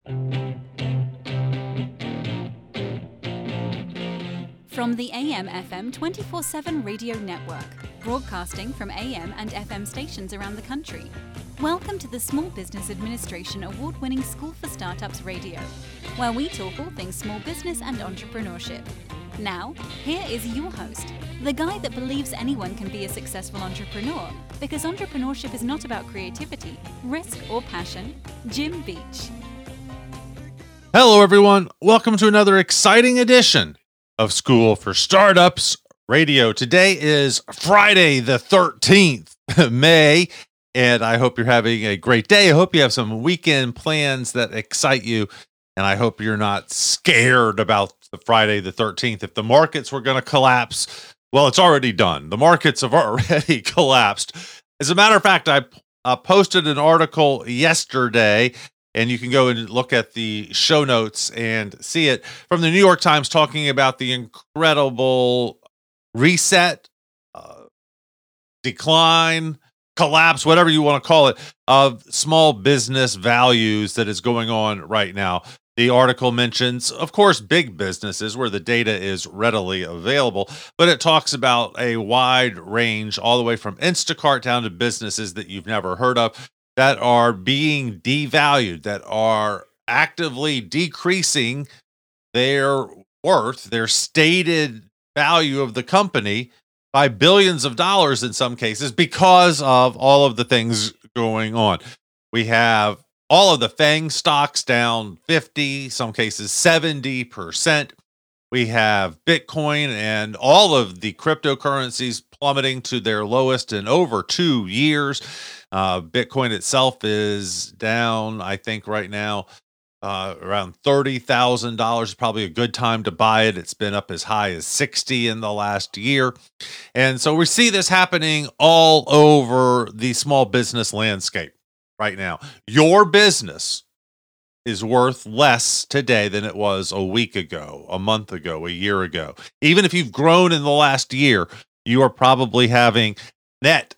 From the AM/FM 24/7 radio network, broadcasting from AM and FM stations around the country. Welcome to the Small Business Administration award-winning School for Startups Radio, where we talk all things small business and entrepreneurship. Now, here is your host, the guy that believes anyone can be a successful entrepreneur, because entrepreneurship is not about creativity, risk, or passion, Jim Beach. Hello, everyone. Welcome to another exciting edition of School for Startups Radio. Today is Friday, the 13th of May, and I hope you're having a great day. I hope you have some weekend plans that excite you, and I hope you're not scared about the Friday the 13th. If the markets were going to collapse, well, it's already done. The markets have already collapsed. As a matter of fact, I posted an article yesterday, and you can go and look at the show notes and see it, from the New York Times, talking about the incredible reset, decline, collapse, whatever you want to call it, of small business values that is going on right now. The article mentions, of course, big businesses where the data is readily available, but it talks about a wide range, all the way from Instacart down to businesses that you've never heard of, that are being devalued, that are actively decreasing their worth, their stated value of the company, by billions of dollars in some cases, because of all of the things going on. We have all of the FANG stocks down 50, some cases 70%. We have Bitcoin and all of the cryptocurrencies plummeting to their lowest in over 2 years. Bitcoin itself is down, I think right now, around $30,000, probably a good time to buy it. It's been up as high as 60 in the last year. And so we see this happening all over the small business landscape right now. Your business is worth less today than it was a week ago, a month ago, a year ago. Even if you've grown in the last year, you are probably having net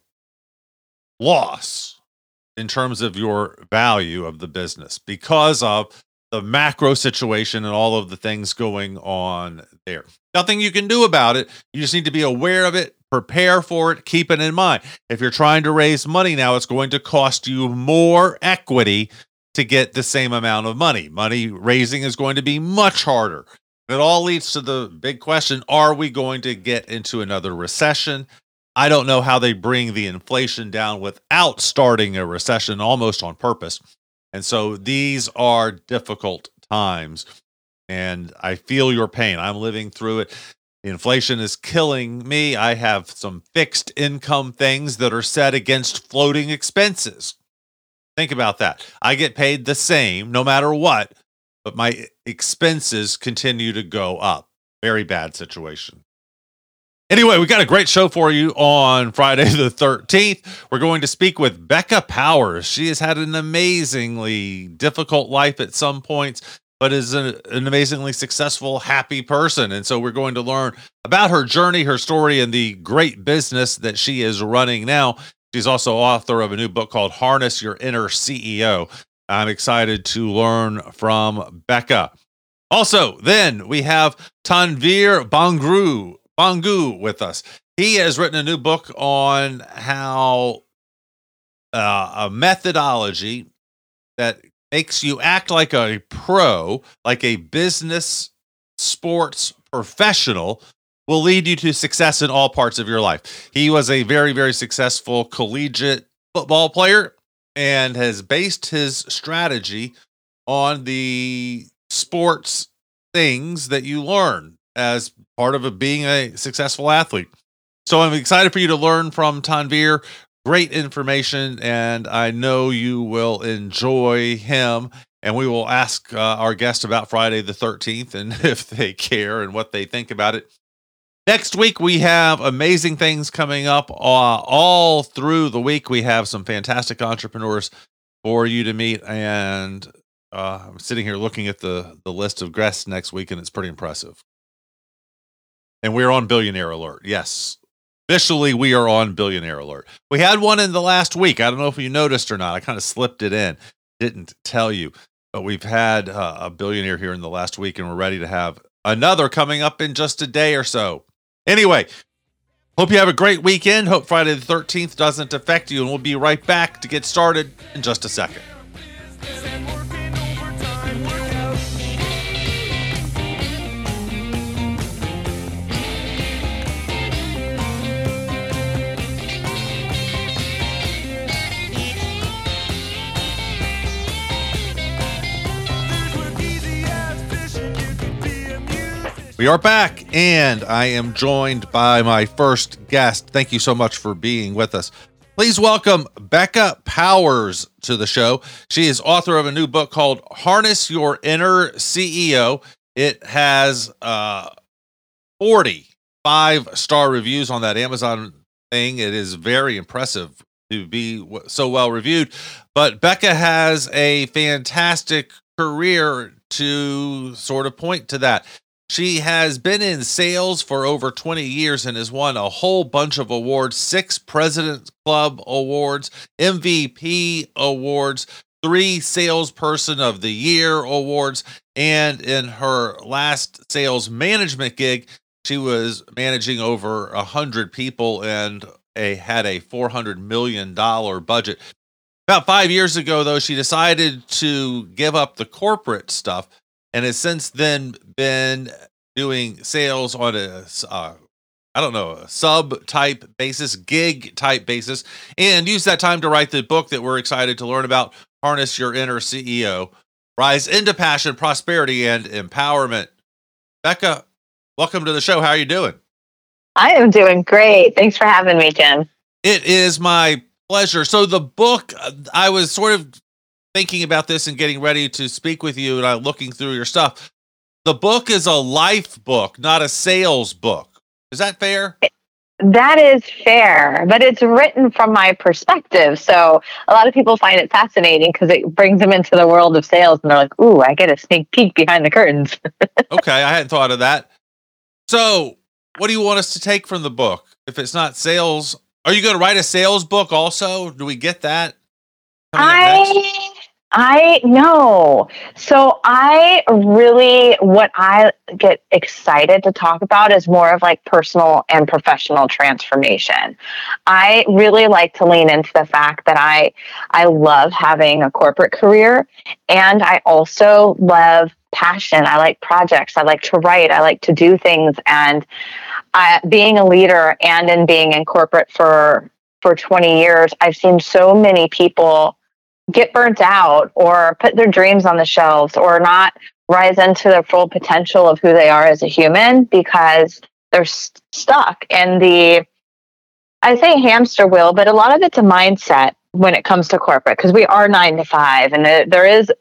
loss in terms of your value of the business because of the macro situation and all of the things going on there. Nothing you can do about it. You just need to be aware of it, prepare for it, keep it in mind. If you're trying to raise money now, it's going to cost you more equity to get the same amount of money. Money raising is going to be much harder. It all leads to the big question, are we going to get into another recession? I don't know how they bring the inflation down without starting a recession almost on purpose. And so these are difficult times, and I feel your pain. I'm living through it. The inflation is killing me. I have some fixed income things that are set against floating expenses. Think about that. I get paid the same no matter what, but my expenses continue to go up. Very bad situation. Anyway, we got a great show for you on Friday the 13th. We're going to speak with Becca Powers. She has had an amazingly difficult life at some points, but is an amazingly successful, happy person. And so we're going to learn about her journey, her story, and the great business that she is running now. She's also author of a new book called Harness Your Inner CEO. I'm excited to learn from Becca. Also, then we have Tanveer Bhangu with us. He has written a new book on how a methodology that makes you act like a pro, like a business sports professional, will lead you to success in all parts of your life. He was a very, very successful collegiate football player and has based his strategy on the sports things that you learn as part of being a successful athlete. So I'm excited for you to learn from Tanveer. Great information, and I know you will enjoy him. And we will ask our guest about Friday the 13th and if they care and what they think about it. Next week, we have amazing things coming up all through the week. We have some fantastic entrepreneurs for you to meet. And I'm sitting here looking at the list of guests next week, and it's pretty impressive. And we're on Billionaire Alert. Yes, officially, we are on Billionaire Alert. We had one in the last week. I don't know if you noticed or not. I kind of slipped it in. Didn't tell you. But we've had a billionaire here in the last week, and we're ready to have another coming up in just a day or so. Anyway, hope you have a great weekend. Hope Friday the 13th doesn't affect you, and we'll be right back to get started in just a second. We are back, and I am joined by my first guest. Thank you so much for being with us. Please welcome Becca Powers to the show. She is author of a new book called Harness Your Inner CEO. It has 40 5-star reviews on that Amazon thing. It is very impressive to be so well reviewed. But Becca has a fantastic career to sort of point to that. She has been in sales for over 20 years and has won a whole bunch of awards, 6 President's Club awards, MVP awards, 3 Salesperson of the Year awards, and in her last sales management gig, she was managing over 100 people and had a $400 million budget. About 5 years ago, though, she decided to give up the corporate stuff and has since then been doing sales on a sub type basis, gig type basis, and use that time to write the book that we're excited to learn about, Harness Your Inner CEO, Rise into Passion, Prosperity, and Empowerment. Becca, welcome to the show. How are you doing? I am doing great. Thanks for having me, Jim. It is my pleasure. So the book, I was sort of thinking about this and getting ready to speak with you, and I'm looking through your stuff. The book is a life book, not a sales book. Is that fair? That is fair, but it's written from my perspective. So a lot of people find it fascinating because it brings them into the world of sales, and they're like, ooh, I get a sneak peek behind the curtains. Okay, I hadn't thought of that. So what do you want us to take from the book? If it's not sales, are you going to write a sales book also? Do we get that? I know. So what I get excited to talk about is more of like personal and professional transformation. I really like to lean into the fact that I love having a corporate career, and I also love passion. I like projects. I like to write. I like to do things. And being a leader and in being in corporate for 20 years, I've seen so many people get burnt out or put their dreams on the shelves or not rise into their full potential of who they are as a human because they're stuck in I say hamster wheel, but a lot of it's a mindset when it comes to corporate, because we are 9 to 5, and there is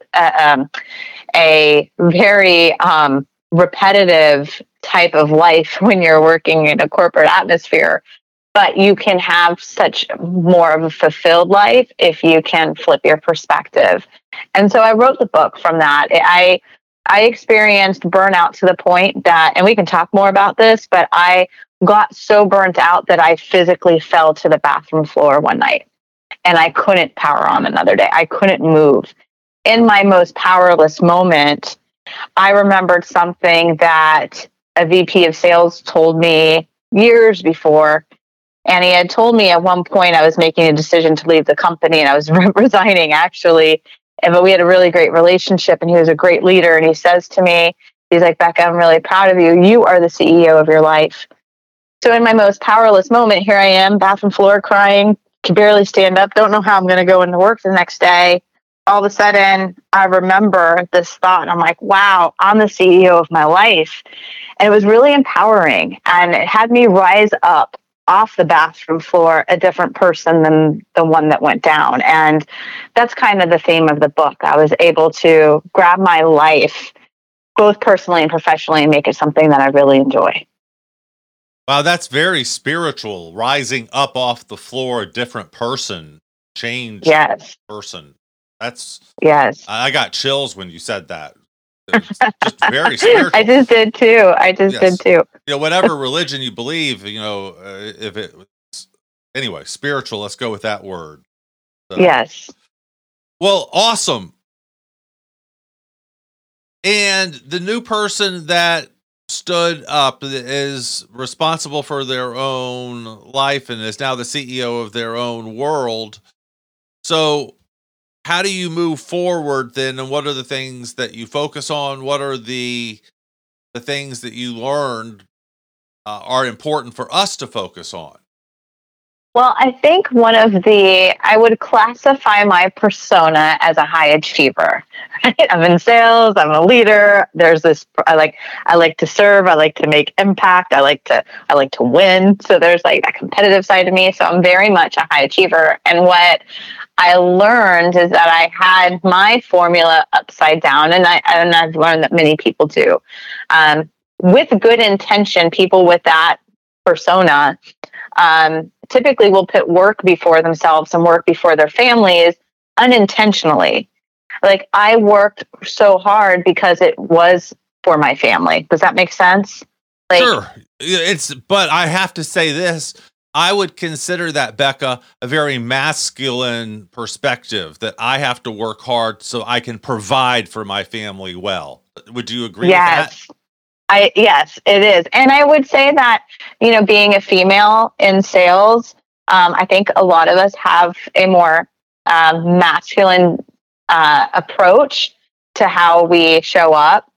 a very repetitive type of life when you're working in a corporate atmosphere. But you can have such more of a fulfilled life if you can flip your perspective. And so I wrote the book from that. I experienced burnout to the point that, and we can talk more about this, but I got so burnt out that I physically fell to the bathroom floor one night and I couldn't power on another day. I couldn't move. In my most powerless moment, I remembered something that a VP of sales told me years before. And he had told me at one point I was making a decision to leave the company and I was resigning, actually. But we had a really great relationship and he was a great leader. And he says to me, he's like, Becca, I'm really proud of you. You are the CEO of your life. So in my most powerless moment, here I am, bathroom floor crying, can barely stand up, don't know how I'm going to go into work the next day. All of a sudden, I remember this thought. I'm like, wow, I'm the CEO of my life. And it was really empowering. And it had me rise up off the bathroom floor a different person than the one that went down. And that's kind of the theme of the book. I was able to grab my life, both personally and professionally, and make it something that I really enjoy. Wow, that's very spiritual. Rising up off the floor, a different person, change person. That's yes. I got chills when you said that. It's just very spiritual. I just did too. Whatever religion you believe, if it's anyway, spiritual, let's go with that word. So. Yes. Well, awesome. And the new person that stood up is responsible for their own life and is now the CEO of their own world. So how do you move forward then? And what are the things that you focus on? What are the things that you learned are important for us to focus on? Well, I think I would classify my persona as a high achiever. Right? I'm in sales. I'm a leader. I like to serve. I like to make impact. I like to win. So there's like that competitive side of me. So I'm very much a high achiever. And what I learned is that I had my formula upside down, and I've learned that many people do. With good intention, people with that persona typically will put work before themselves and work before their families unintentionally. Like, I worked so hard because it was for my family. Does that make sense? Sure. But I have to say this. I would consider that, Becca, a very masculine perspective, that I have to work hard so I can provide for my family well. Would you agree with that? Yes, it is. And I would say that, being a female in sales, I think a lot of us have a more masculine approach to how we show up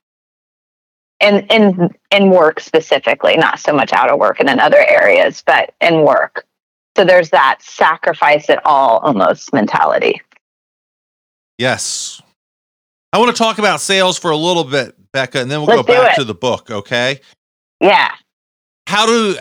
in work specifically, not so much out of work and in other areas, but in work. So there's that sacrifice it all almost mentality. Yes. I want to talk about sales for a little bit, Becca, and then we'll go back to the book, okay? Yeah. How do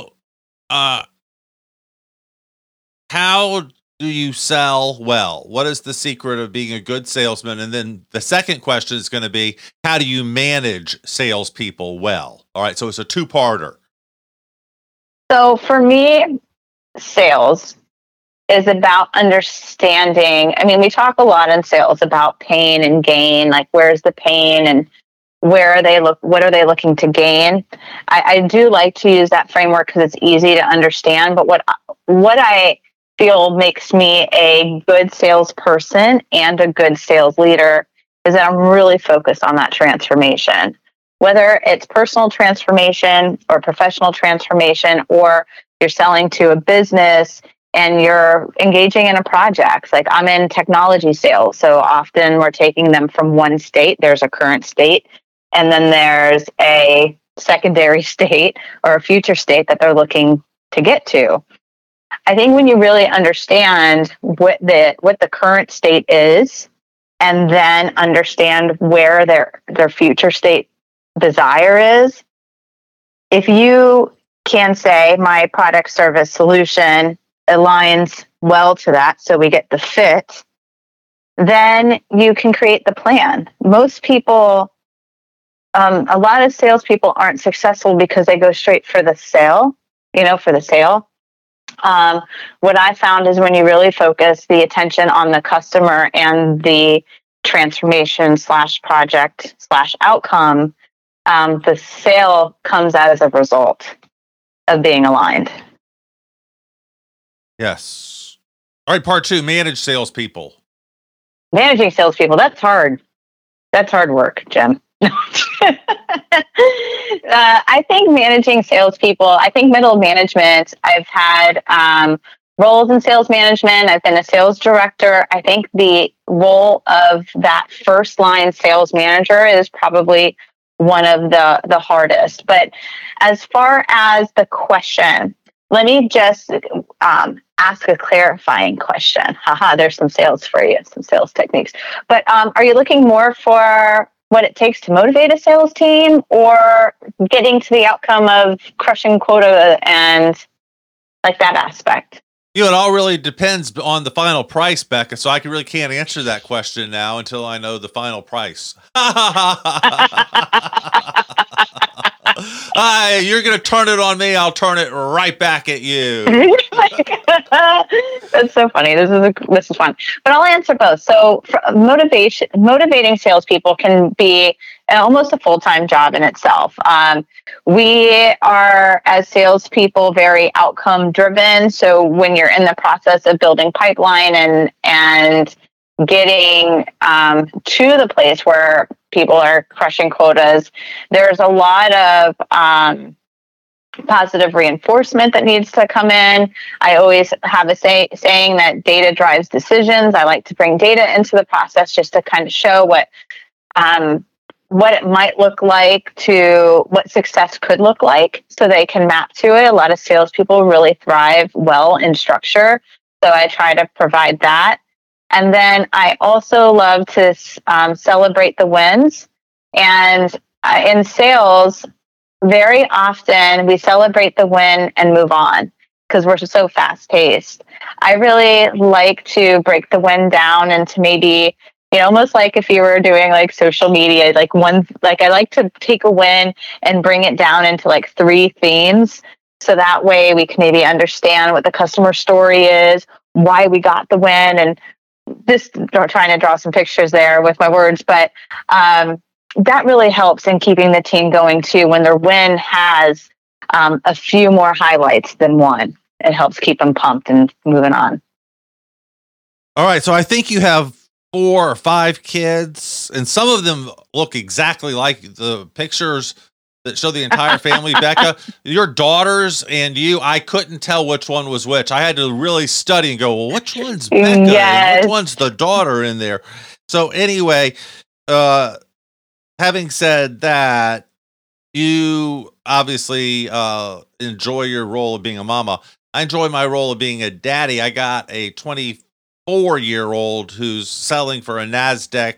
you sell well? What is the secret of being a good salesman? And then the second question is going to be, how do you manage salespeople well? All right, so it's a two-parter. So for me, sales is about understanding. I mean, we talk a lot in sales about pain and gain, like where's the pain and what are they looking to gain? I do like to use that framework because it's easy to understand. But what I feel makes me a good salesperson and a good sales leader is that I'm really focused on that transformation, whether it's personal transformation or professional transformation, or you're selling to a business and you're engaging in a project. Like, I'm in technology sales, so often we're taking them from one state. There's a current state, and then there's a secondary state or a future state that they're looking to get to. I think when you really understand what the current state is, and then understand where their future state desire is, if you can say my product, service, solution aligns well to that, so we get the fit, then you can create the plan. Most people, a lot of salespeople aren't successful because they go straight for the sale, for the sale. What I found is when you really focus the attention on the customer and the transformation / project / outcome, the sale comes out as a result of being aligned. Yes. All right, part 2, manage salespeople. Managing salespeople, that's hard. That's hard work, Jim. I think managing salespeople, I think middle management, I've had roles in sales management. I've been a sales director. I think the role of that first line sales manager is probably one of the hardest. But as far as the question, let me just ask a clarifying question. There's some sales for you, some sales techniques. But are you looking more for what it takes to motivate a sales team, or getting to the outcome of crushing quota and like that aspect? It all really depends on the final price, Becca. So I really can't answer that question now until I know the final price. You're going to turn it on me. I'll turn it right back at you. That's so funny. This is fun, but I'll answer both. So motivating salespeople can be almost a full-time job in itself. We are, as salespeople, very outcome driven. So when you're in the process of building pipeline and getting to the place where people are crushing quotas, there's a lot of positive reinforcement that needs to come in. I always have a saying that data drives decisions. I like to bring data into the process just to kind of show what it might look like, to what success could look like, so they can map to it. A lot of salespeople really thrive well in structure, so I try to provide that. And then I also love to celebrate the wins. And in sales, very often we celebrate the win and move on because we're so fast paced. I really like to break the win down into maybe, almost like if you were doing like social media, I like to take a win and bring it down into like 3 themes. So that way we can maybe understand what the customer story is, why we got the win, and this, trying to draw some pictures there with my words, but that really helps in keeping the team going too. When their win has a few more highlights than one, it helps keep them pumped and moving on. All right. So I think you have 4 or 5 kids, and some of them look exactly like the pictures that show the entire family. Becca, your daughters and you, I couldn't tell which one was which. I had to really study and go, well, which one's Becca? Yes. And which one's the daughter in there? So anyway, having said that, you obviously enjoy your role of being a mama. I enjoy my role of being a daddy. I got a 24-year-old who's selling for a NASDAQ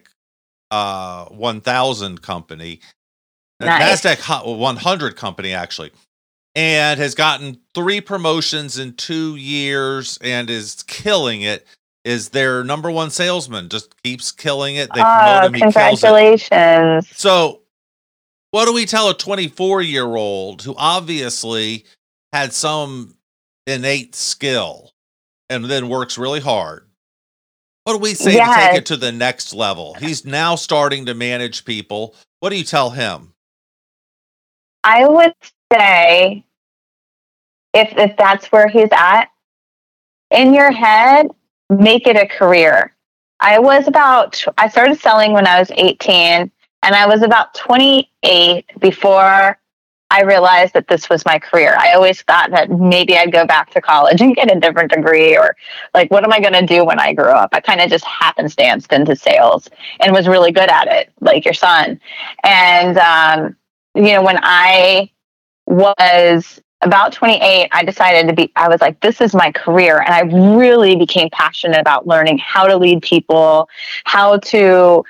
1000 company. Nice. NASDAQ 100 company, actually, and has gotten 3 promotions in 2 years and is killing it. Is their number 1 salesman, just keeps killing it. They promote him. Congratulations. So what do we tell a 24-year-old who obviously had some innate skill and then works really hard? What do we say to take it to the next level? He's now starting to manage people. What do you tell him? I would say if that's where he's at, in your head, make it a career. I started selling when I was 18, and I was about 28 before I realized that this was my career. I always thought that maybe I'd go back to college and get a different degree, or like, what am I going to do when I grow up? I kind of just happenstanced into sales and was really good at it, like your son. And, when I was about 28, I decided I was like, this is my career. And I really became passionate about learning how to lead people, how to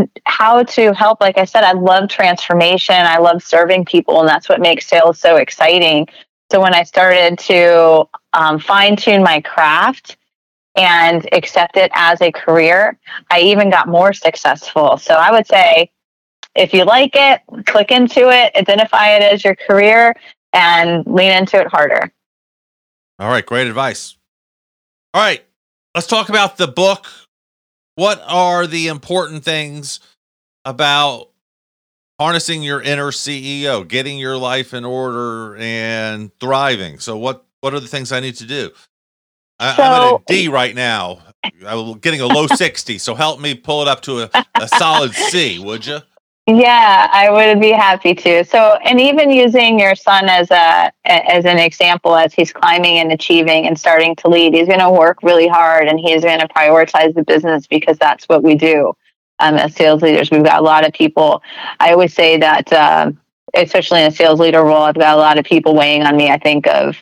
help. Like I said, I love transformation. I love serving people. And that's what makes sales so exciting. So when I started to fine tune my craft and accept it as a career, I even got more successful. So I would say, if you like it, click into it, identify it as your career, and lean into it harder. All right. Great advice. All right. Let's talk about the book. What are the important things about harnessing your inner CEO, getting your life in order and thriving? So what are the things I need to do? I'm at a D right now. I'm getting a low 60. So help me pull it up to a solid C, would you? Yeah, I would be happy to. So, and even using your son as an example, as he's climbing and achieving and starting to lead, he's going to work really hard and he's going to prioritize the business, because that's what we do as sales leaders. We've got a lot of people. I always say that, especially in a sales leader role, I've got a lot of people weighing on me. I think of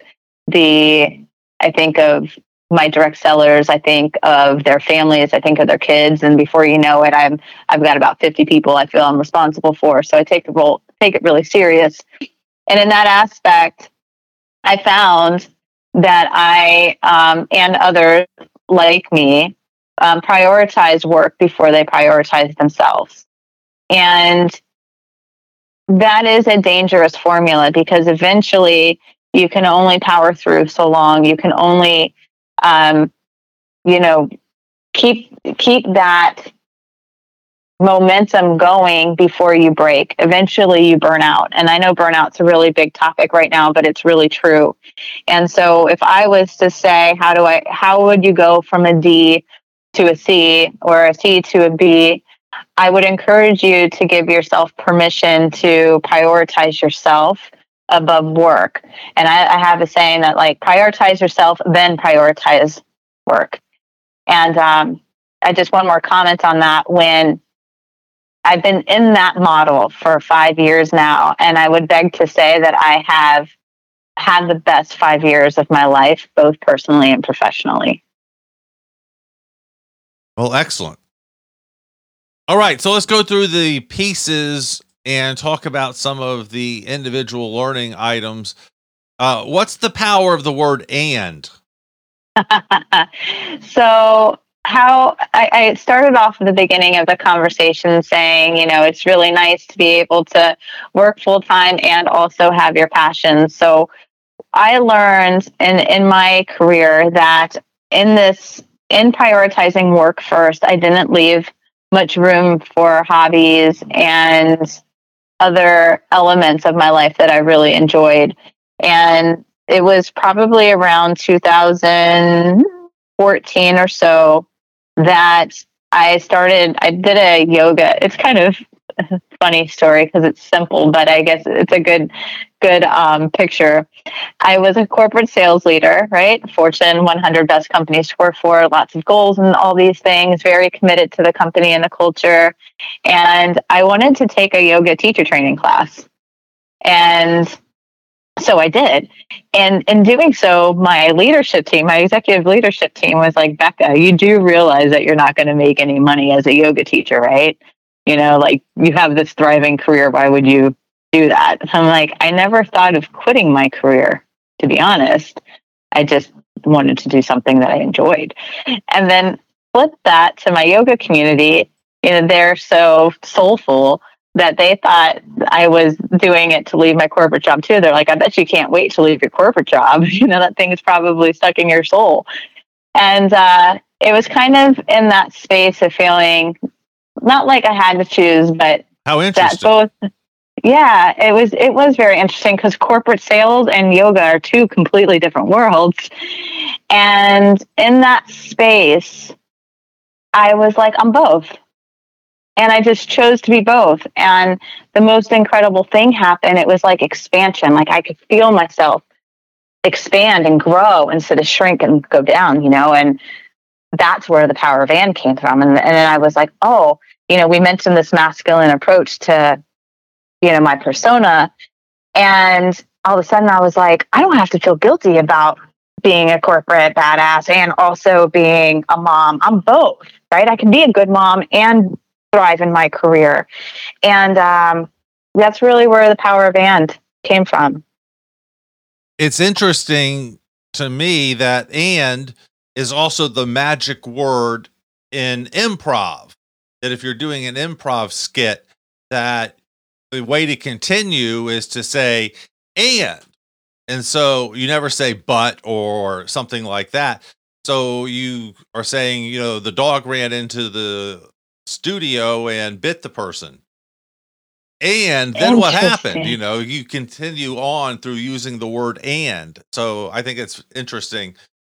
my direct sellers, I think of their families, I think of their kids, and before you know it, I've got about 50 people I feel I'm responsible for. So I take it really serious. And in that aspect, I found that I and others like me prioritize work before they prioritize themselves. And that is a dangerous formula, because eventually you can only power through so long. You can only keep that momentum going before you break. Eventually you burn out. And I know burnout's a really big topic right now, but it's really true. And so if I was to say, how would you go from a D to a C or a C to a B, I would encourage you to give yourself permission to prioritize yourself above work. And I have a saying that, like, prioritize yourself, then prioritize work. And I just one more comment on that. When I've been in that model for 5 years now, and I would beg to say that I have had the best 5 years of my life, both personally and professionally. Well, excellent. All right, so let's go through the pieces and talk about some of the individual learning items. What's the power of the word "and"? So how I started off at the beginning of the conversation saying, it's really nice to be able to work full time and also have your passions. So I learned in my career that in prioritizing work first, I didn't leave much room for hobbies and other elements of my life that I really enjoyed. And it was probably around 2014 or so that I did a yoga. It's kind of a funny story because it's simple, but I guess it's a good picture. I was a corporate sales leader, right? Fortune 100 best companies to work for, lots of goals and all these things, very committed to the company and the culture. And I wanted to take a yoga teacher training class. And so I did. And in doing so, my executive leadership team was like, Becca, you do realize that you're not going to make any money as a yoga teacher, right? Like, you have this thriving career. Why would you do that? And I'm like, I never thought of quitting my career, to be honest. I just wanted to do something that I enjoyed. And then flip that to my yoga community. They're so soulful that they thought I was doing it to leave my corporate job too. They're like, I bet you can't wait to leave your corporate job. That thing is probably stuck in your soul. And it was kind of in that space of feeling not like I had to choose, but how interesting. That both. Yeah, it was very interesting because corporate sales and yoga are two completely different worlds. And in that space, I was like, I'm both. And I just chose to be both. And the most incredible thing happened. It was like expansion. Like, I could feel myself expand and grow instead of shrink and go down, and that's where the power of "and" came from. And then I was like, oh, we mentioned this masculine approach to, my persona. And all of a sudden I was like, I don't have to feel guilty about being a corporate badass and also being a mom. I'm both, right? I can be a good mom and thrive in my career. And that's really where the power of "and" came from. It's interesting to me that "and" is also the magic word in improv. That if you're doing an improv skit, that the way to continue is to say "and." And so you never say "but" or something like that. So you are saying, the dog ran into the studio and bit the person. And then what happened? You continue on through using the word "and." So I think it's interesting.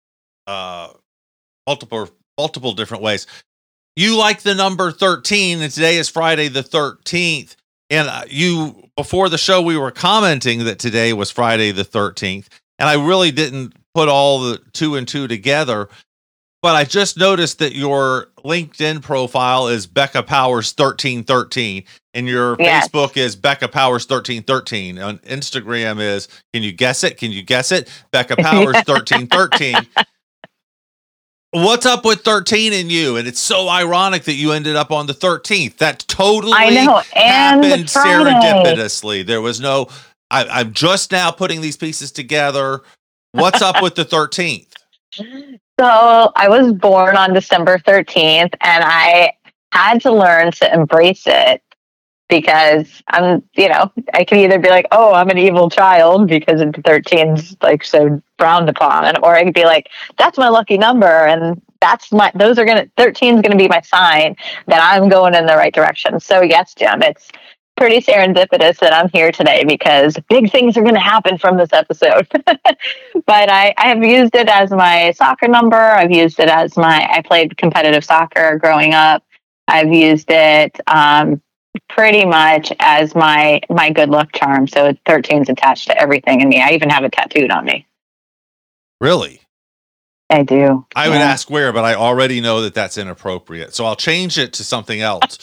Multiple different ways. You like the number 13, and today is Friday the 13th. And before the show, we were commenting that today was Friday the 13th. And I really didn't put all the 2 and 2 together. But I just noticed that your LinkedIn profile is Becca Powers 1313, and your Facebook is Becca Powers 1313. On Instagram is, can you guess it? Becca Powers 1313. What's up with 13 in you? And it's so ironic that you ended up on the 13th. That totally happened serendipitously. There was no, I'm just now putting these pieces together. What's up with the 13th? So I was born on December 13th, and I had to learn to embrace it because I can either be like, oh, I'm an evil child because 13's like so frowned upon, or I could be like, that's my lucky number, and 13's gonna be my sign that I'm going in the right direction. So yes, Jim, pretty serendipitous that I'm here today because big things are going to happen from this episode. But I have used it as my soccer number. I've used it as I played competitive soccer growing up. I've used it pretty much as my good luck charm. So 13 is attached to everything in me. I even have it tattooed on me. Really? I do. I would ask where, but I already know that that's inappropriate. So I'll change it to something else.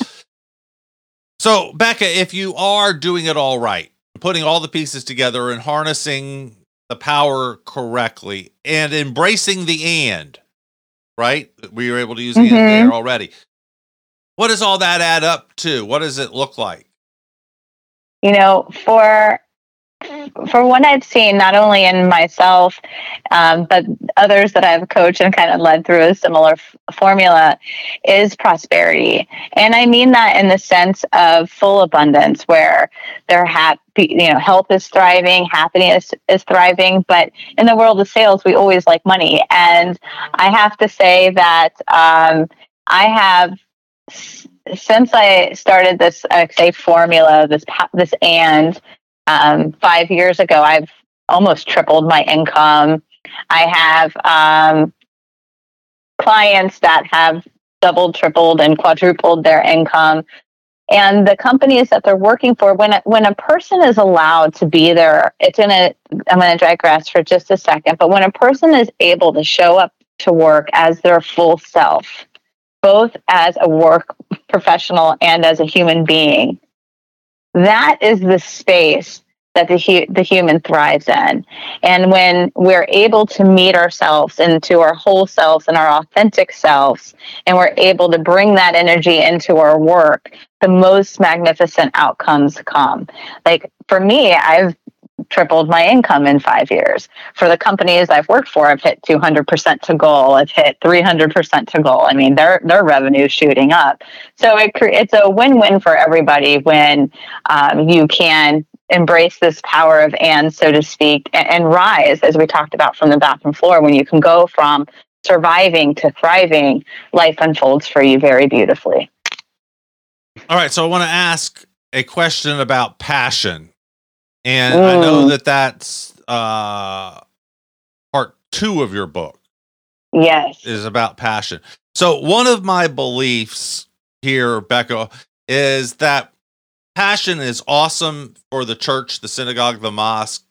So, Becca, if you are doing it all right, putting all the pieces together and harnessing the power correctly and embracing the and, right? We were able to use the and there already. What does all that add up to? What does it look like? You know, for what I've seen, not only in myself, but others that I've coached and kind of led through a similar formula, is prosperity. And I mean that in the sense of full abundance, where they're happy, health is thriving, happiness is thriving. But in the world of sales, we always like money. And I have to say that I have, since I started this, formula, this and 5 years ago, I've almost tripled my income. I have clients that have doubled, tripled, and quadrupled their income. And the companies that they're working for, when a person is allowed to be there, I'm going to digress for just a second, but when a person is able to show up to work as their full self, both as a work professional and as a human being, that is the space that the human thrives in. And when we're able to meet ourselves into our whole selves and our authentic selves, and we're able to bring that energy into our work, the most magnificent outcomes come. Like for me, I've tripled my income in 5 years. For the companies I've worked for, I've hit 200% to goal. I've hit 300% to goal. I mean, their revenue shooting up. So it's a win-win for everybody when you can embrace this power of and, so to speak, and rise, as we talked about from the bathroom floor. When you can go from surviving to thriving, life unfolds for you very beautifully. All right. So I want to ask a question about passion. And I know that that's part 2 of your book. Yes. Is about passion. So one of my beliefs here, Becca, is that passion is awesome for the church, the synagogue, the mosque,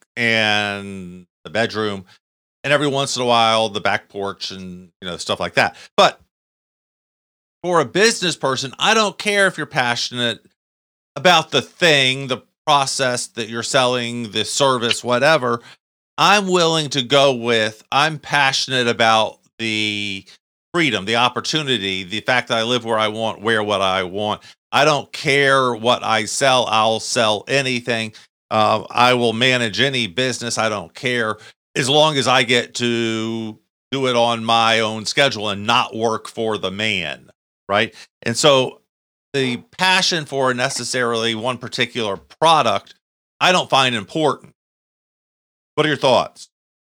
and the bedroom, and every once in a while, the back porch and stuff like that. But for a business person, I don't care if you're passionate about the thing, the process that you're selling, the service, whatever. I'm willing to go with, I'm passionate about the freedom, the opportunity, the fact that I live where I want, wear what I want. I don't care what I sell. I'll sell anything. I will manage any business. I don't care, as long as I get to do it on my own schedule and not work for the man. Right. And so the passion for necessarily one particular product, I don't find important. What are your thoughts?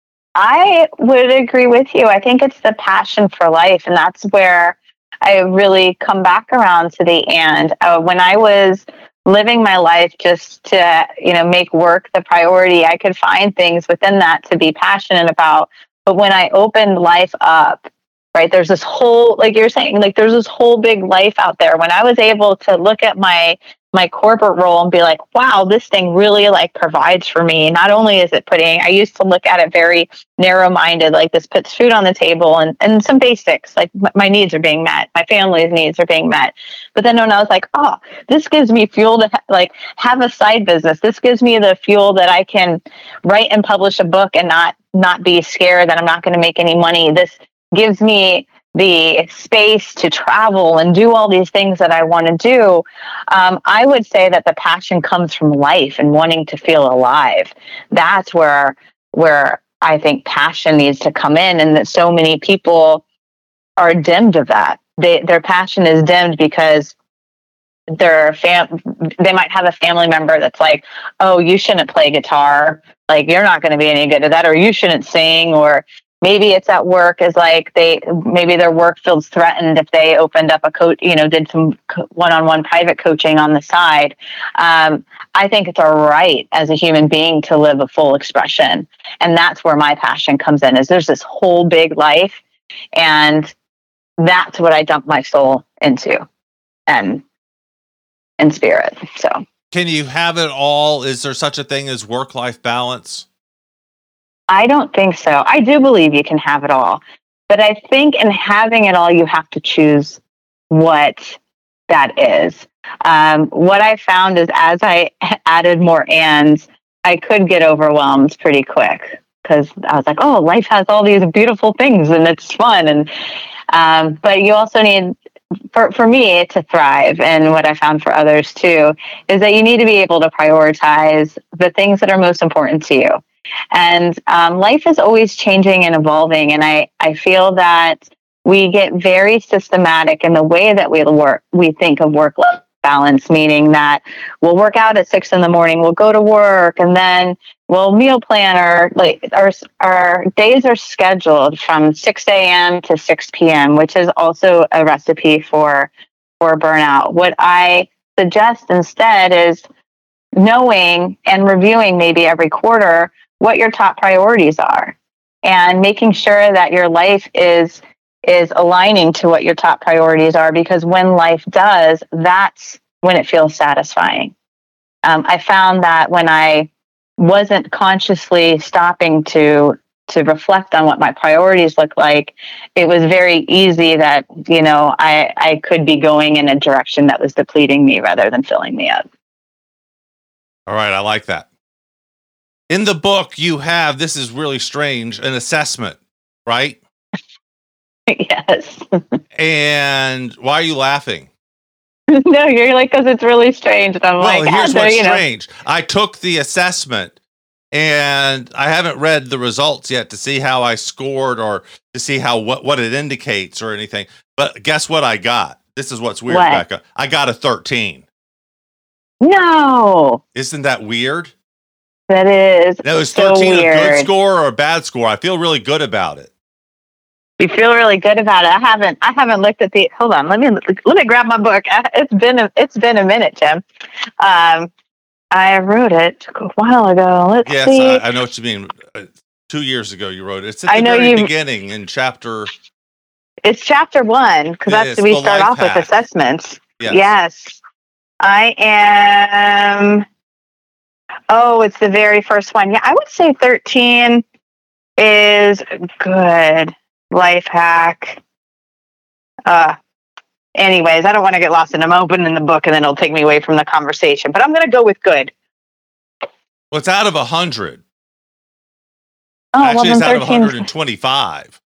I would agree with you. I think it's the passion for life. And that's where I really come back around to the and. When I was living my life just to, make work the priority, I could find things within that to be passionate about. But when I opened life up, right, there's this whole, like you're saying, like there's this whole big life out there. When I was able to look at my corporate role and be like, wow, this thing really like provides for me. Not only is it I used to look at it very narrow-minded, like this puts food on the table and some basics, like my needs are being met, my family's needs are being met. But then when I was like, oh, this gives me fuel to have a side business. This gives me the fuel that I can write and publish a book and not be scared that I'm not going to make any money. This gives me the space to travel and do all these things that I want to do. I would say that the passion comes from life and wanting to feel alive. That's where I think passion needs to come in, and that so many people are dimmed of that. Their passion is dimmed because they might have a family member that's like, oh, you shouldn't play guitar. Like, you're not going to be any good at that, or you shouldn't sing, or Maybe it's at work, is like maybe their work feels threatened if they opened up a did some one-on-one private coaching on the side. I think it's our right as a human being to live a full expression. And that's where my passion comes in, is there's this whole big life. And that's what I dump my soul into and spirit. So can you have it all? Is there such a thing as work-life balance? I don't think so. I do believe you can have it all. But I think in having it all, you have to choose what that is. What I found is as I added more ands, I could get overwhelmed pretty quick, because I was like, oh, life has all these beautiful things and it's fun. And but you also need, for me, to thrive. And what I found for others too, is that you need to be able to prioritize the things that are most important to you. And life is always changing and evolving. And I feel that we get very systematic in the way that we think of work-life balance, meaning that we'll work out at 6 a.m, we'll go to work, and then we'll meal plan, our days are scheduled from 6 a.m. to 6 p.m., which is also a recipe for burnout. What I suggest instead is knowing and reviewing maybe every quarter what your top priorities are, and making sure that your life is aligning to what your top priorities are, because when life does, that's when it feels satisfying. I found that when I wasn't consciously stopping to reflect on what my priorities look like, it was very easy that, I could be going in a direction that was depleting me rather than filling me up. All right. I like that. In the book, you have, this is really strange, an assessment, right? Yes. And why are you laughing? No, you're like, because it's really strange. And I'm like, here's what's strange. I took the assessment and I haven't read the results yet to see how I scored or to see how what it indicates or anything. But guess what I got? This is what's weird, Becca. I got a 13. No. Isn't that weird? That is. That was so 13 weird. A good score or a bad score? I feel really good about it. You feel really good about it. I haven't looked at the. Hold on. Let me grab my book. It's been a minute, Jim. I wrote it a while ago. Let's see. Yes, I know what you mean. 2 years ago, you wrote it. It's at the very beginning in chapter. It's chapter 1, because we start off with assessments. Yes. I am. Oh, it's the very first one. Yeah, I would say 13 is good. Life hack. Anyways, I don't want to get lost in them. I'm opening the book and then it'll take me away from the conversation. But I'm going to go with good. Well, it's out of 100. Oh, actually, it's out of 125.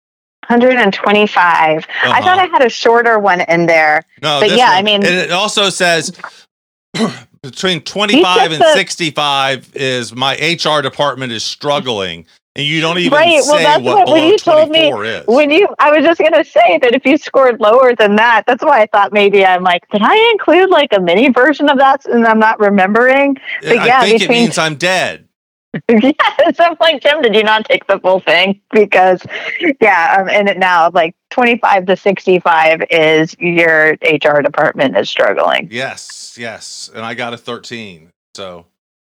125. I thought I had a shorter one in there. No, but yeah, one, and it also says between 25 and 65 is my HR department is struggling. And you don't even say what below you told me is. I was just going to say that if you scored lower than that, that's why I thought maybe I'm like, did I include like a mini version of that and I'm not remembering? But I think it means I'm dead. Yes, I'm like, Jim, did you not take the full thing? Because, I'm in it now. Like 25 to 65 is your HR department is struggling. Yes. And I got a 13. So,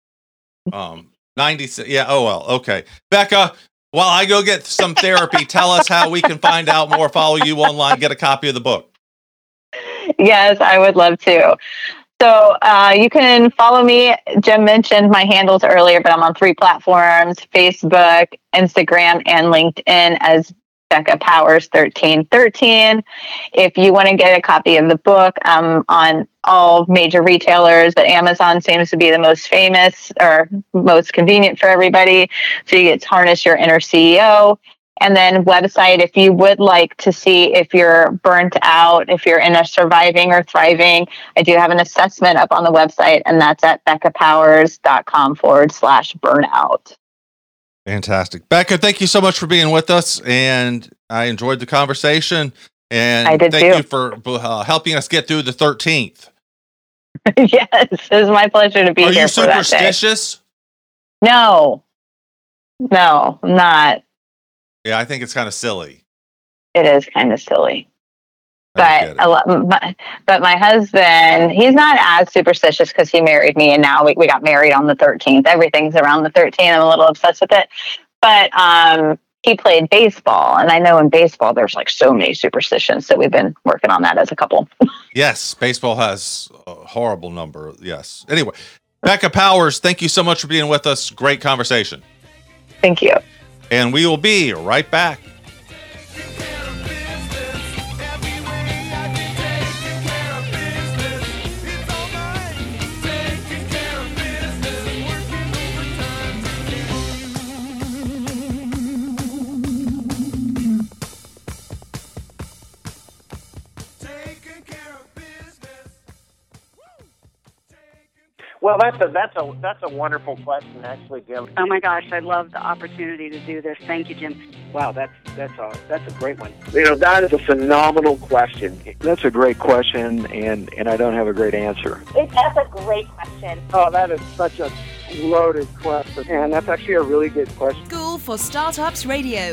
96. Yeah. Oh, well. Okay. Becca, while I go get some therapy, tell us how we can find out more, follow you online, get a copy of the book. Yes, I would love to. So you can follow me. Jim mentioned my handles earlier, but I'm on 3 platforms: Facebook, Instagram, and LinkedIn as Becca Powers 1313. If you want to get a copy of the book, I'm on all major retailers, but Amazon seems to be the most famous or most convenient for everybody. So you get to harness your inner CEO. And then website, if you would like to see if you're burnt out, if you're in a surviving or thriving, I do have an assessment up on the website, and that's at beccapowers.com/burnout. Fantastic. Becca, thank you so much for being with us. And I enjoyed the conversation. And I did thank you for helping us get through the 13th. Yes, it was my pleasure to be here. Are you superstitious? No, I'm not. Yeah, I think it's kind of silly. It is kind of silly. But my husband, he's not as superstitious because he married me, and now we got married on the 13th. Everything's around the 13th. I'm a little obsessed with it. But he played baseball, and I know in baseball there's like so many superstitions, so we've been working on that as a couple. Yes, baseball has a horrible number. Yes. Anyway, Becca Powers, thank you so much for being with us. Great conversation. Thank you. And we will be right back. Well, that's a wonderful question, actually, Jim. Oh my gosh, I love the opportunity to do this. Thank you, Jim. Wow, that's a great one. That is a phenomenal question. That's a great question, and I don't have a great answer. That's a great question. Oh, that is such a loaded question, and that's actually a really good question. School for Startups Radio.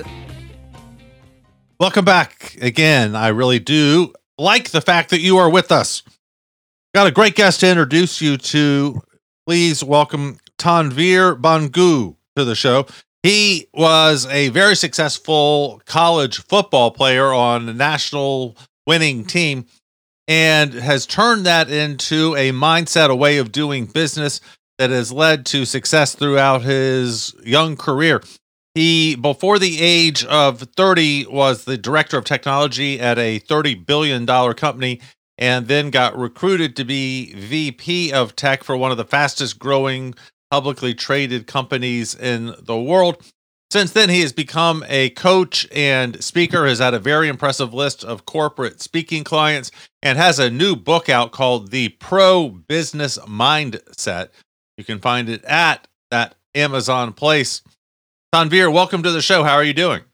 Welcome back again. I really do like the fact that you are with us. Got a great guest to introduce you to. Please welcome Tanveer Bhangu to the show. He was a very successful college football player on a national winning team and has turned that into a mindset, a way of doing business that has led to success throughout his young career. He, before the age of 30, was the director of technology at a $30 billion company, and then got recruited to be VP of tech for one of the fastest growing publicly traded companies in the world. Since then, he has become a coach and speaker, has had a very impressive list of corporate speaking clients, and has a new book out called The Pro Business Mindset. You can find it at that Amazon place. Tanveer, welcome to the show. How are you doing?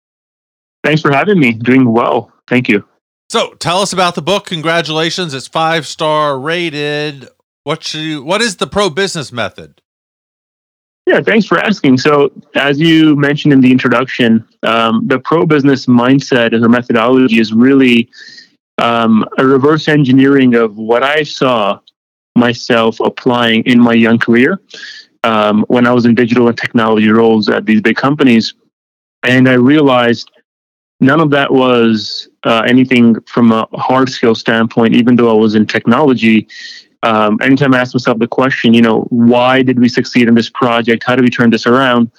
Thanks for having me. Doing well. Thank you. So tell us about the book. Congratulations. It's 5-star rated. What is the pro business method? Yeah, thanks for asking. So as you mentioned in the introduction, the pro business mindset as a methodology is really a reverse engineering of what I saw myself applying in my young career when I was in digital and technology roles at these big companies. And I realized none of that was anything from a hard skill standpoint, even though I was in technology. Anytime I asked myself the question, why did we succeed in this project? How do we turn this around?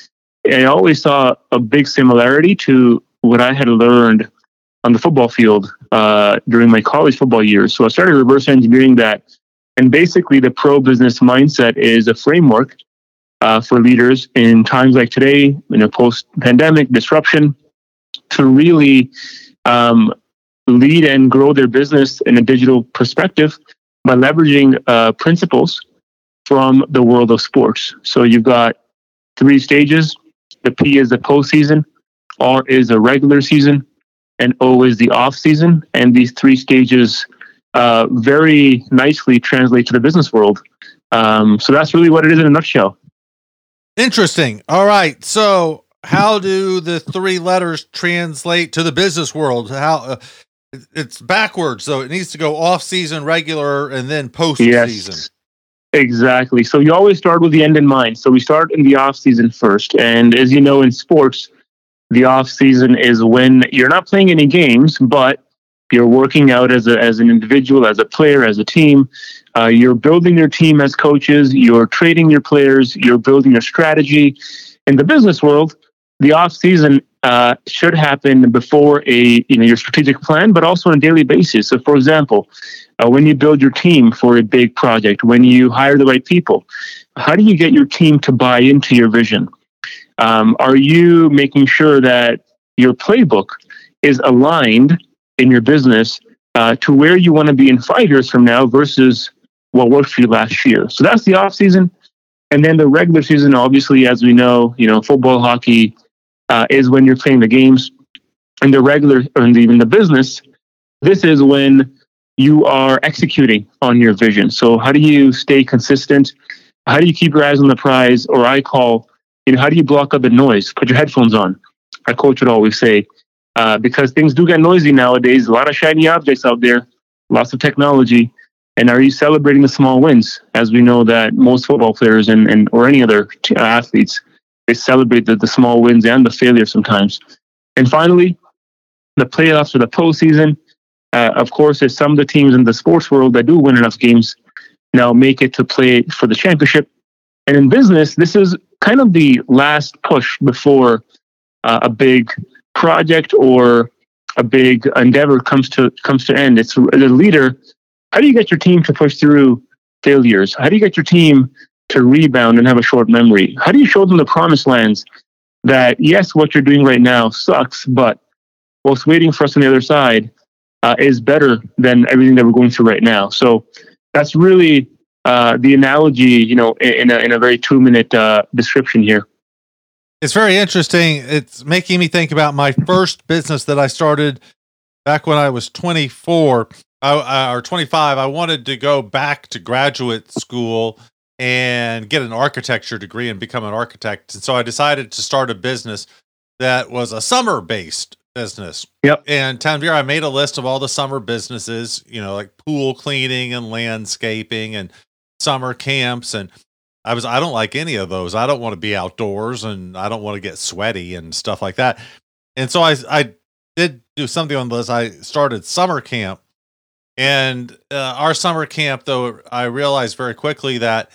I always saw a big similarity to what I had learned on the football field during my college football years. So I started reverse engineering that. And basically, the pro business mindset is a framework for leaders in times like today, post-pandemic disruption, to really lead and grow their business in a digital perspective by leveraging principles from the world of sports. So you've got 3 stages. The P is the postseason, R is the regular season, and O is the off season. And these 3 stages very nicely translate to the business world. So that's really what it is in a nutshell. Interesting. All right. So how do the 3 letters translate to the business world? How it's backwards, so it needs to go off season, regular, and then post season. Yes, exactly. So you always start with the end in mind. So we start in the off season first, and as you know, in sports, the off season is when you're not playing any games, but you're working out as an individual, as a player, as a team. You're building your team as coaches. You're trading your players. You're building your strategy. In the business world, the off season should happen before your strategic plan, but also on a daily basis. So, for example, when you build your team for a big project, when you hire the right people, how do you get your team to buy into your vision? Are you making sure that your playbook is aligned in your business to where you want to be in 5 years from now versus what worked for you last year? So that's the off season. And then the regular season, obviously, as we know, football, hockey, is when you're playing the games. And the regular, and even the business, this is when you are executing on your vision. So how do you stay consistent? How do you keep your eyes on the prize? Or I call, how do you block out the noise? Put your headphones on. our coach would always say, because things do get noisy nowadays. A lot of shiny objects out there, lots of technology. And are you celebrating the small wins? As we know that most football players and or any other athletes, they celebrate the small wins and the failure sometimes. And finally, the playoffs or the postseason. Of course, there's some of the teams in the sports world that do win enough games now make it to play for the championship. And in business, this is kind of the last push before a big project or a big endeavor comes to end. It's as a leader. How do you get your team to push through failures? How do you get your team to rebound and have a short memory? How do you show them the promised lands that, yes, what you're doing right now sucks, but what's waiting for us on the other side is better than everything that we're going through right now? So that's really the analogy, in a very 2-minute description here. It's very interesting. It's making me think about my first business that I started back when I was 24. Or 25, I wanted to go back to graduate school and get an architecture degree and become an architect. And so I decided to start a business that was a summer-based business. Yep. And Tanvir, I made a list of all the summer businesses, like pool cleaning and landscaping and summer camps. And I don't like any of those. I don't want to be outdoors and I don't want to get sweaty and stuff like that. And so I did do something on this. I started summer camp. And our summer camp, though, I realized very quickly that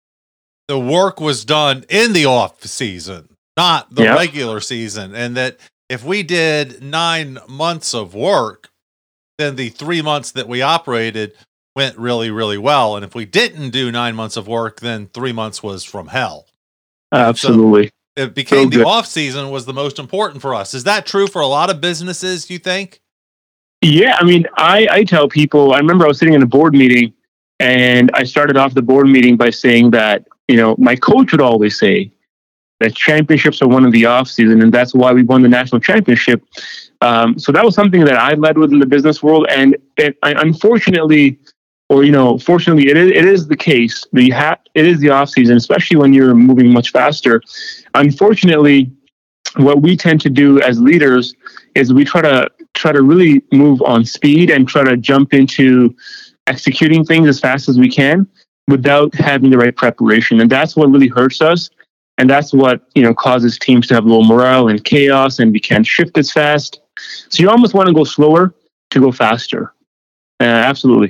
the work was done in the off season, not the regular season. And that if we did 9 months of work, then the 3 months that we operated went really, really well. And if we didn't do 9 months of work, then 3 months was from hell. Absolutely. So it became the off season was the most important for us. Is that true for a lot of businesses, you think? Yeah, I mean, I tell people, I remember I was sitting in a board meeting and I started off the board meeting by saying that, my coach would always say that championships are one of the off season, and that's why we won the national championship. So that was something that I led with in the business world. And unfortunately, or, fortunately, it is the case. It is the off season, especially when you're moving much faster. Unfortunately, what we tend to do as leaders is we try to really move on speed and try to jump into executing things as fast as we can without having the right preparation. And that's what really hurts us. And that's what, causes teams to have low morale and chaos, and we can't shift as fast. So you almost want to go slower to go faster. Absolutely.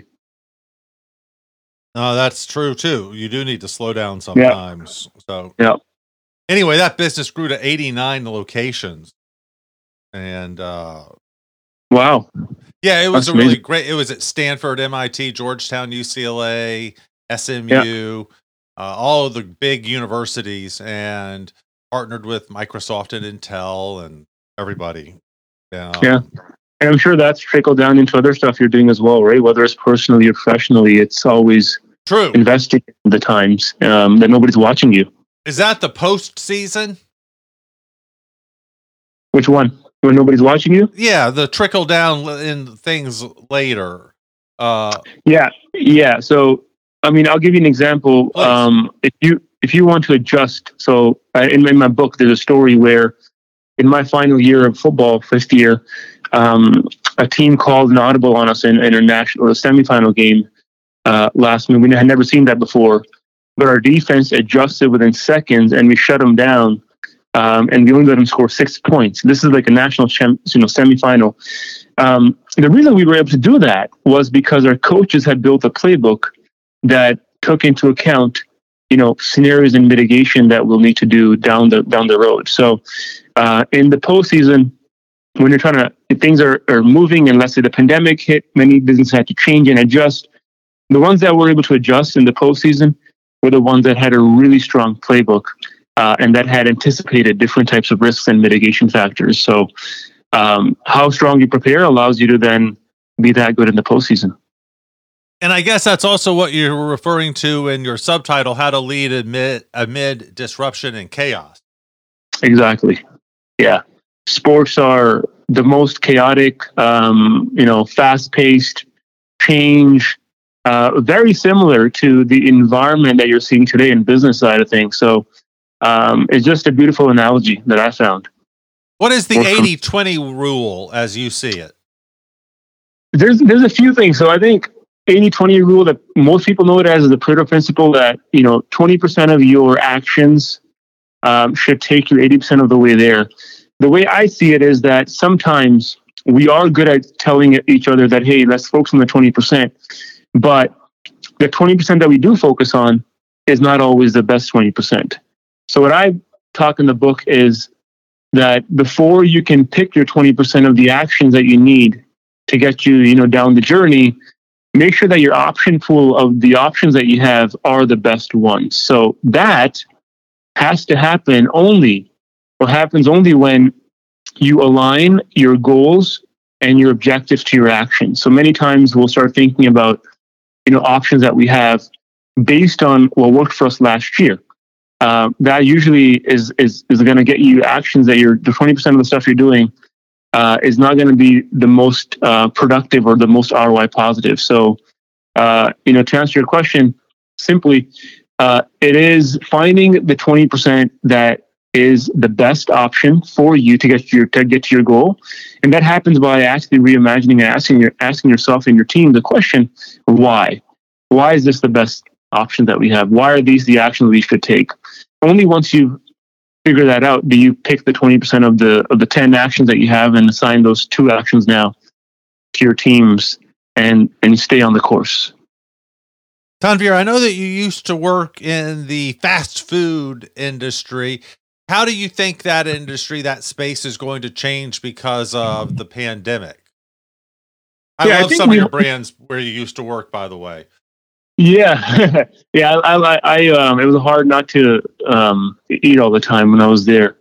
No, that's true too. You do need to slow down sometimes. Yeah. So yeah. Anyway, that business grew to 89 locations. And wow. Yeah, it was That's really amazing. great. It was at Stanford, MIT, Georgetown, UCLA, SMU, all of the big universities, and partnered with Microsoft and Intel and everybody. Yeah. And I'm sure that's trickled down into other stuff you're doing as well, right? Whether it's personally or professionally, it's always true. Investing in the times that nobody's watching you. Is that the postseason? Which one? When nobody's watching you? Yeah, the trickle down in things later. Yeah. So, I mean, I'll give you an example. If you want to adjust, so in my book, there's a story where in my final year of football, fifth year, a team called an audible on us in a semifinal game last minute. We had never seen that before, but our defense adjusted within seconds, and we shut them down. And we only let them score 6 points. This is like a national semifinal. The reason we were able to do that was because our coaches had built a playbook that took into account, scenarios and mitigation that we'll need to do down the road. So in the postseason, when you're things are moving, and let's say the pandemic hit, many businesses had to change and adjust. The ones that were able to adjust in the postseason were the ones that had a really strong playbook. And that had anticipated different types of risks and mitigation factors. So how strong you prepare allows you to then be that good in the postseason. And I guess that's also what you're referring to in your subtitle, How to Lead Amid Disruption and Chaos. Exactly. Yeah. Sports are the most chaotic, fast-paced change, very similar to the environment that you're seeing today in business side of things. So, it's just a beautiful analogy that I found. What is the 80-20 rule as you see it? There's a few things. So I think 80-20 rule that most people know it as is the Pareto principle that, 20% of your actions should take you 80% of the way there. The way I see it is that sometimes we are good at telling each other that, hey, let's focus on the 20%. But the 20% that we do focus on is not always the best 20%. So what I talk in the book is that before you can pick your 20% of the actions that you need to get you, down the journey, make sure that your option pool of the options that you have are the best ones. So that has to happen happens only when you align your goals and your objectives to your actions. So many times we'll start thinking about, options that we have based on what worked for us last year. That usually is going to get you actions that the 20% of the stuff you're doing is not going to be the most productive or the most ROI positive. So, to answer your question, simply, it is finding the 20% that is the best option for you to get to your goal, and that happens by actually reimagining and asking yourself and your team the question: why? Why is this the best option that we have? Why are these the actions we should take? Only once you figure that out do you pick the 20% of the 10 actions that you have and assign those 2 actions now to your teams and stay on the course. Tanveer, I know that you used to work in the fast food industry. How do you think that industry, that space is going to change because of the pandemic? I love some of your brands where you used to work, by the way. Yeah. Yeah. I it was hard not to eat all the time when I was there.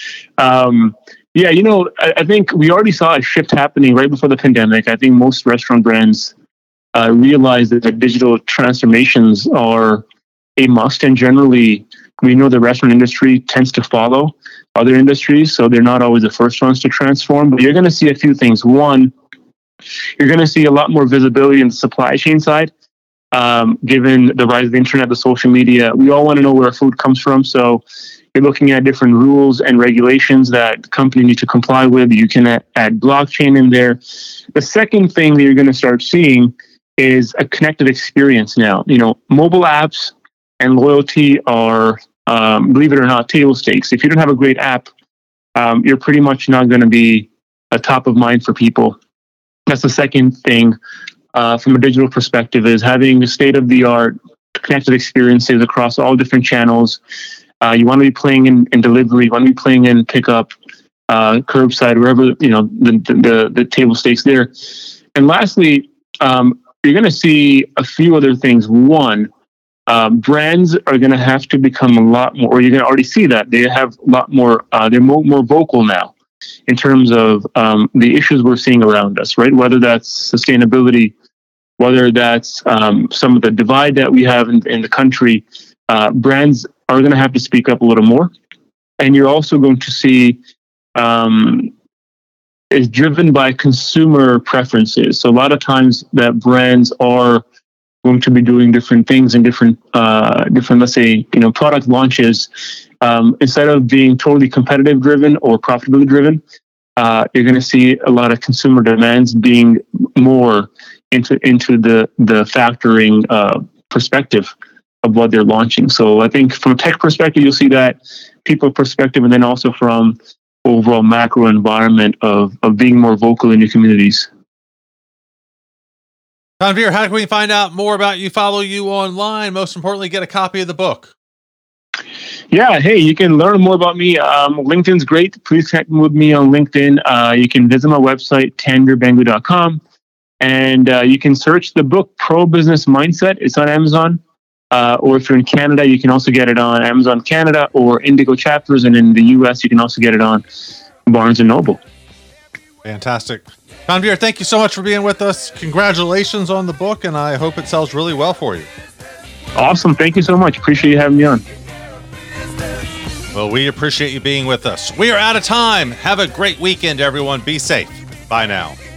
I think we already saw a shift happening right before the pandemic. I think most restaurant brands realize that the digital transformations are a must, and generally we know the restaurant industry tends to follow other industries, so they're not always the first ones to transform. But you're going to see a few things. One, you're going to see a lot more visibility in the supply chain side, given the rise of the internet, the social media. We all want to know where our food comes from, so you're looking at different rules and regulations that companies need to comply with. You can add blockchain in there. The second thing that you're going to start seeing is a connected experience now. Mobile apps and loyalty are, believe it or not, table stakes. If you don't have a great app, you're pretty much not going to be a top of mind for people. That's the second thing from a digital perspective, is having state-of-the-art connected experiences across all different channels. You want to be playing in delivery, you want to be playing in pickup, curbside, wherever, the table stakes there. And lastly, you're going to see a few other things. One, brands are going to have to become a lot more, or you're going to already see that they have a lot more, they're more vocal now in terms of the issues we're seeing around us, right? Whether that's sustainability, whether that's some of the divide that we have in the country, brands are going to have to speak up a little more. And you're also going to see is driven by consumer preferences. So a lot of times that brands are going to be doing different things in different, let's say, product launches. Instead of being totally competitive driven or profitability driven, you're going to see a lot of consumer demands being more into the factoring perspective of what they're launching. So I think from a tech perspective, you'll see that, people perspective, and then also from overall macro environment of being more vocal in your communities. Tanveer, how can we find out more about you, follow you online? Most importantly, get a copy of the book. Yeah, hey, you can learn more about me. LinkedIn's great. Please connect with me on LinkedIn. You can visit my website, tanveerbangu.com, and you can search the book, Pro Business Mindset. It's on Amazon. Or if you're in Canada, you can also get it on Amazon Canada or Indigo Chapters. And in the US, you can also get it on Barnes & Noble. Fantastic. Tanveer, thank you so much for being with us. Congratulations on the book, and I hope it sells really well for you. Awesome. Thank you so much. Appreciate you having me on. Well, we appreciate you being with us. We are out of time. Have a great weekend, everyone. Be safe. Bye now.